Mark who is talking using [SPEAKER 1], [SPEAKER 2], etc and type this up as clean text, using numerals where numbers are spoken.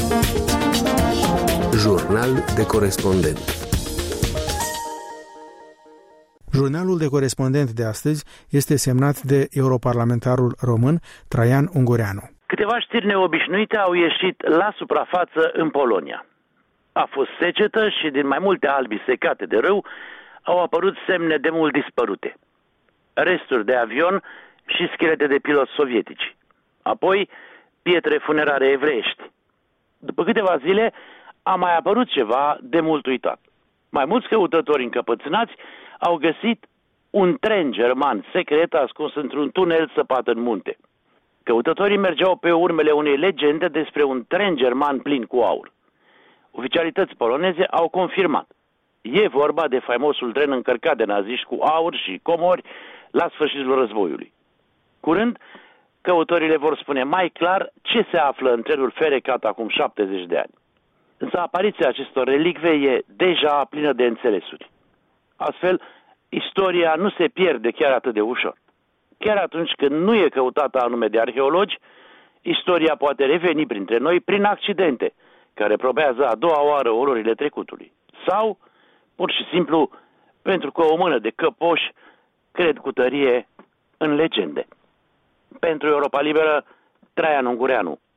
[SPEAKER 1] Jurnal de corespondent.
[SPEAKER 2] Jurnalul de corespondent de astăzi este semnat de europarlamentarul român Traian Ungureanu.
[SPEAKER 3] Câteva știri neobișnuite au ieșit la suprafață în Polonia. A fost secetă și din mai multe albi secate de râu au apărut semne de mult dispărute. Resturi de avion și schelete de piloți sovietici. Apoi, pietre funerare evreiești. După câteva zile, a mai apărut ceva de mult uitat. Mai mulți căutători încăpățânați au găsit un tren german secret ascuns într-un tunel săpat în munte. Căutătorii mergeau pe urmele unei legende despre un tren german plin cu aur. Oficialități poloneze au confirmat. E vorba de faimosul tren încărcat de naziști cu aur și comori la sfârșitul războiului. Curând, căutătorile vor spune mai clar ce se află în trenul ferecat acum 70 de ani. Însă apariția acestor relicve e deja plină de înțelesuri. Astfel, istoria nu se pierde chiar atât de ușor. Chiar atunci când nu e căutată anume de arheologi, istoria poate reveni printre noi prin accidente, care probează a doua oară ororile trecutului. Sau, pur și simplu, pentru că o mână de căpoși cred cu tărie în legende. Pentru Europa Liberă, Traian Ungureanu,